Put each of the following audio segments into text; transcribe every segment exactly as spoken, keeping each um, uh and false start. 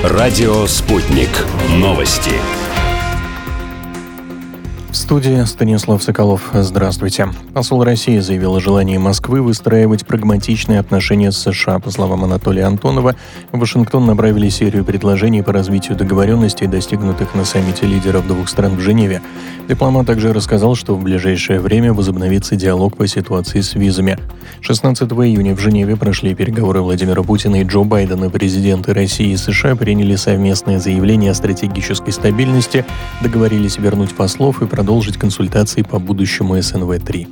Радио «Спутник». Новости. В студии Станислав Соколов. Здравствуйте. Посол России заявил о желании Москвы выстраивать прагматичные отношения с США. По словам Анатолия Антонова, в Вашингтон направили серию предложений по развитию договоренностей, достигнутых на саммите лидеров двух стран в Женеве. Дипломат также рассказал, что в ближайшее время возобновится диалог по ситуации с визами. шестнадцатого июня в Женеве прошли переговоры Владимира Путина и Джо Байдена. Президенты России и США приняли совместное заявление о стратегической стабильности, договорились вернуть послов и продолжить продолжить консультации по будущему эс эн вэ три.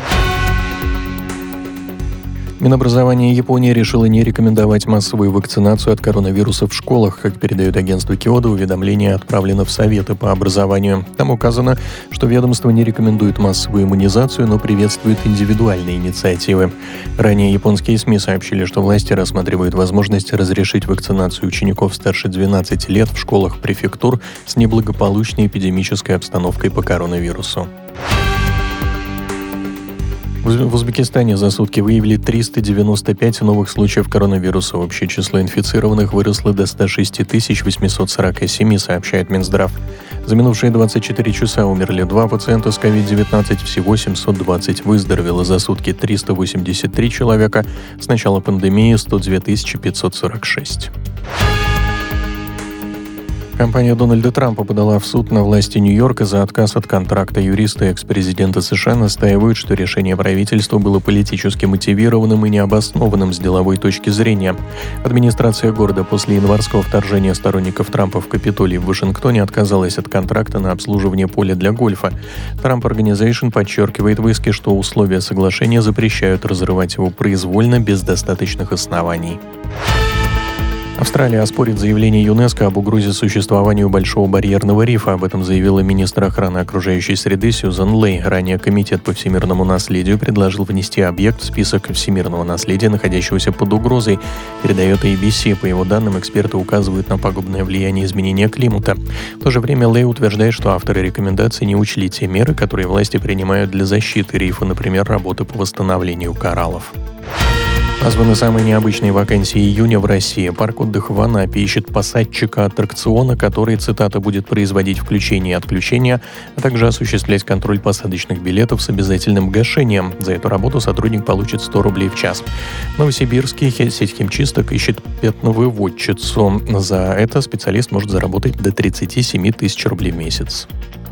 Минобразование Японии решило не рекомендовать массовую вакцинацию от коронавируса в школах. Как передает агентство Киодо, уведомление отправлено в Советы по образованию. Там указано, что ведомство не рекомендует массовую иммунизацию, но приветствует индивидуальные инициативы. Ранее японские СМИ сообщили, что власти рассматривают возможность разрешить вакцинацию учеников старше двенадцати лет в школах префектур с неблагополучной эпидемической обстановкой по коронавирусу. В Узбекистане за сутки выявили триста девяносто пять новых случаев коронавируса. Общее число инфицированных выросло до ста шести тысяч восьмисот сорока семи, сообщает Минздрав. За минувшие двадцать четыре часа умерли два пациента с ковид девятнадцать, всего семьсот двадцать. Выздоровело за сутки триста восемьдесят три человека. С начала пандемии сто две тысячи пятьсот сорок шесть. Компания Дональда Трампа подала в суд на власти Нью-Йорка за отказ от контракта. Юристы экс-президента США настаивают, что решение правительства было политически мотивированным и необоснованным с деловой точки зрения. Администрация города после январского вторжения сторонников Трампа в Капитолий в Вашингтоне отказалась от контракта на обслуживание поля для гольфа. Trump Organization подчеркивает в иске, что условия соглашения запрещают разрывать его произвольно без достаточных оснований. Австралия оспорит заявление ЮНЕСКО об угрозе существованию Большого барьерного рифа. Об этом заявила министр охраны окружающей среды Сьюзан Лей. Ранее Комитет по всемирному наследию предложил внести объект в список всемирного наследия, находящегося под угрозой, передает эй би си. По его данным, эксперты указывают на пагубное влияние изменения климата. В то же время Лей утверждает, что авторы рекомендаций не учли те меры, которые власти принимают для защиты рифа, например, работы по восстановлению кораллов. Названы самые необычные вакансии июня в России. Парк отдыха в Анапе ищет посадчика аттракциона, который, цитата, будет производить включение и отключение, а также осуществлять контроль посадочных билетов с обязательным гашением. За эту работу сотрудник получит сто рублей в час. Новосибирский сеть химчисток ищет пятновыводчицу. За это специалист может заработать до тридцать семь тысяч рублей в месяц.